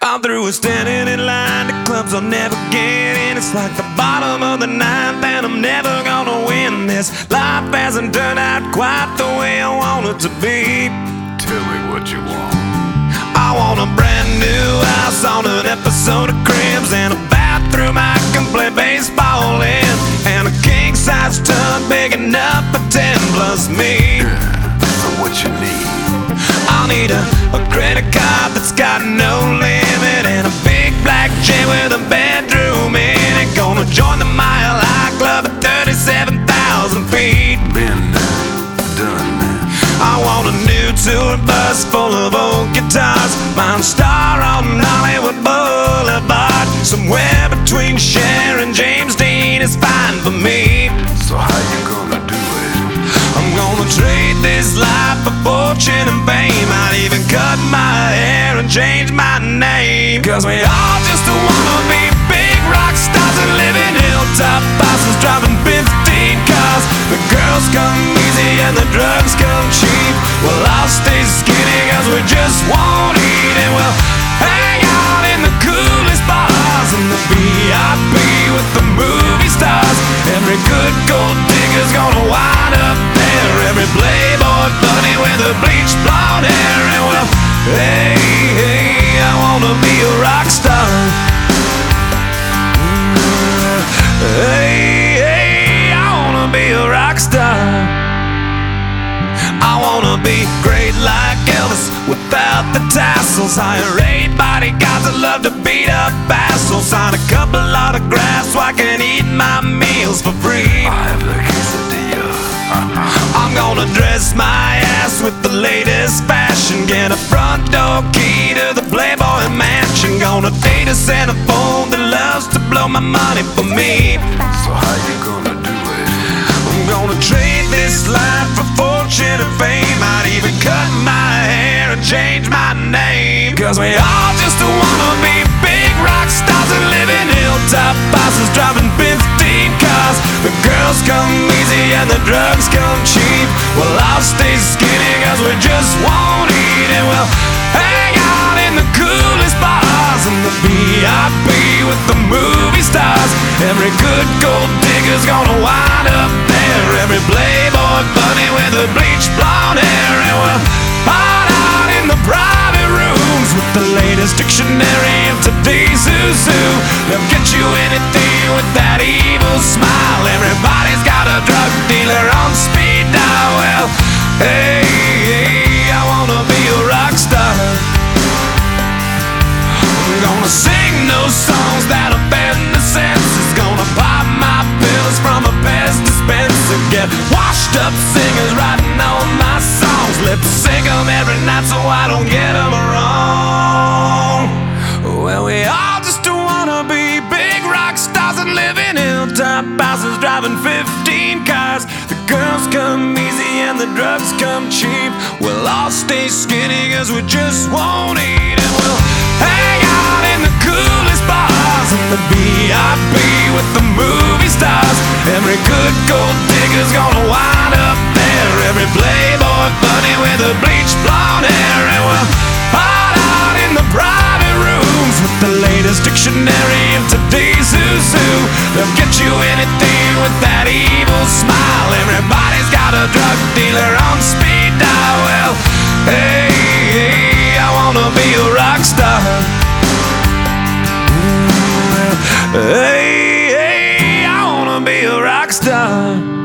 I'm through with standing in line to clubs I'll never get in. It's like the bottom of the ninth and I'm never gonna win this. Life hasn't turned out quite the way I want it to be. Tell me what you want. I want a brand new house on an episode of Cribs, and a bathroom I can play baseball in, and a king-size tub big enough for 10 plus me. So what you need? I'll need a credit card that's got no limit, and a big black jet with a bedroom in it. Gonna join the Mile High Club at 37,000 feet. Been done that. I want a new tour bus full of old guitars, mine star on Hollywood Boulevard. Somewhere between Cher and James Dean is fine for me. So how you gonna do it? I'm gonna trade this life for fortune and fame. I'd even cut my hair and change my name. Cause we all just wanna be big rock stars and live in hilltop bosses, driving 15 cars. The girls come easy and the drugs come cheap. Well, I'll stay skinny cause we just won't eat, and we'll hang out in the coolest bars and the VIP with the movie stars. Every good gold digger's gonna wind up there, every playboy bunny with a bleached blonde hair. And well, hey, hey, I wanna be a rock star. Hey, hey, I wanna be a rock star. I wanna be great like Elvis without the tassels. Hire 8 bodyguards that love to beat up assholes. Sign a couple autographs so I can eat my meals for free. I have the quesadilla. I'm gonna dress my ass with the latest fashion, get a front door key to the Playboy Mansion. Gonna date a centerfold that loves to blow my money for me. So how you gonna do it? I'm gonna trade this life for fortune and fame. I'd even cut my hair and change my name. Cause we all just wanna be big rock stars and live in hilltop bosses, driving 15 cars. The girls come easy and the drugs come cheap. Well, I'll stay skinny cause we just won't eat, and we'll hang out in the coolest bars and the VIP with the movie stars. Every good gold digger's gonna wind up there, every playboy bunny with a bleached blonde hair. And we'll hide out in the private rooms with the latest dictionary of today's who's who. They'll get you anything with that evil smile. Everybody's got a drug dealer on speed dial. Well, hey, hey, I wanna be a rock star. I'm gonna sing those songs that offend the senses. Gonna pop my pills from a Pez dispenser. Get washed up singers writing all my songs. Lip sync them every night so I don't get them wrong. Well, we all just wanna be big rock stars and live in hilltop houses, driving 15 cars. The girls come easy and the drugs come cheap. We'll all stay skinny cause we just won't eat, and we'll hang out in the coolest bars and the VIP with the movie stars. Every good gold digger's gonna wind up there, every playboy bunny with a bleached blonde hair. And we'll hide out in the private rooms with the latest dictionary of today's who's who. They'll get you anything with that evil smile. Everybody's got a drug dealer on speed dial. Well, hey, hey, I wanna be a rock star. Hey, hey, I wanna be a rock star.